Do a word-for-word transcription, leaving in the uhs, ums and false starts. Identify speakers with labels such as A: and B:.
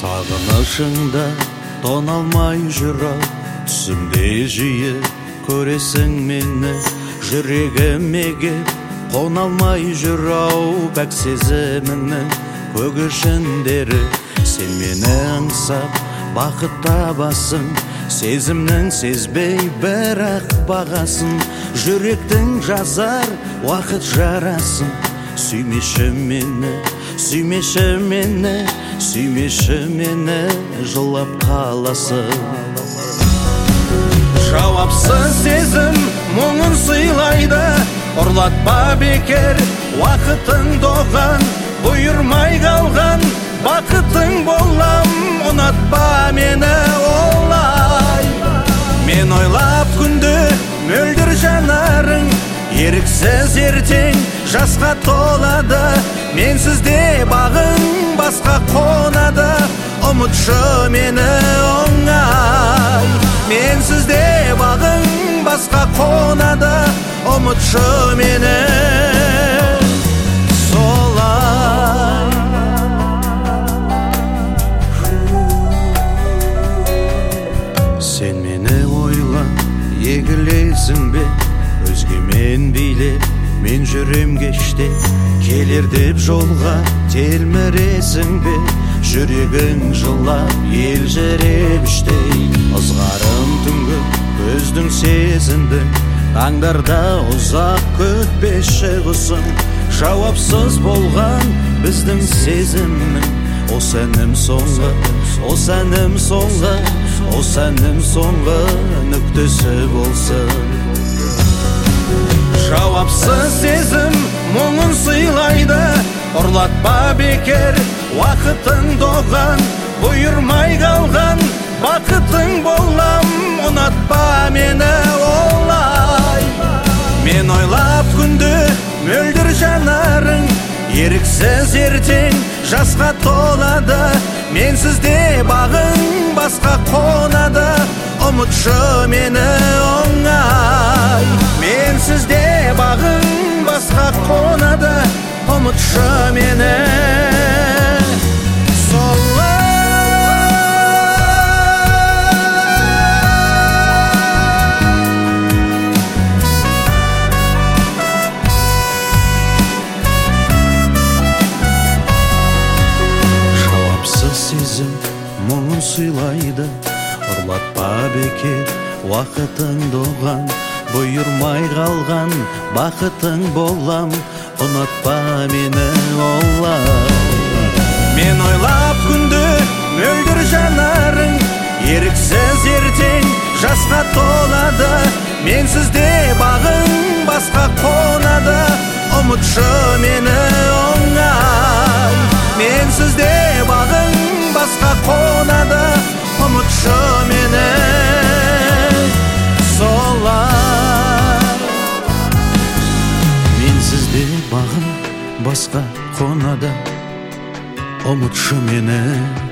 A: Сағынышыңда тоналмай жүра, түсімде жиі көресің мені. Жүрегіме кеп қоналмай жүрау, пәк сезіміңнің көгішіндері. Сен мені аңсап бақыт табасың, сезімнің сезбей бірақ бағасын. Жүректің жазар уақыт жарасын. Сүймеші мені, сүймеші мені, сүймеші мені, жылап қаласың. Жауапсыз сезім мұңын сыйлайды, ұрлатпа бекер уақытың доған. Бұйырмай қалған бақытың болам, ұнатпа мені олай. Мен ойлап күнді мөлдір жанарың, еріксіз ертең жасқа толады. Менсізде бағың басқа қонады, ұмытшы мені оңай. Менсізде бағың басқа қонады, ұмытшы мені солай. Сен мені ойла, егілесің бе? Өзгемен билеп, мен жүрем кеште. Келер деп жолға телміресің бе? Жүрегің жылап, елжіреп іштей. Ызғарым түнгі көздің сезіндің, таңдарда ұзақ күтпеші құсым. Жауапсыз болған біздің сезімнің, осы әнім соңғы, осы әнім соңғы, осы әнім соңғы нүктесі болсын. Жауапсыз сезім мұңын сыйлайды, ұрлатпа бекер уақытың доған. Бұйырмай қалған бақытың болам, ұнатпа мені олай. Мен ойлап күнді мөлдір жанарың, еріксіз ертең жасқа толады. Менсізде бағың басқа қонады, ұмытшы мені оңай. Менсізде бағың басқа қонады, ұмытшы мені солай. Жауапсыз сезім мұңын сыйлайды, ұрлатпа бекер уақытың доған. Бұйырмай қалған бақытың болам, ұнатпа мені олай. Мен ойлап күнді мөлдір жанарың, еріксіз ертең жасқа толады. Менсізде бағың басқа қонады, ұмытшы мені оңай. Менсізде бағың басқа қонады, ұмытшы мені солай. Менсізде бағым басқа қонады, ұмытшы мені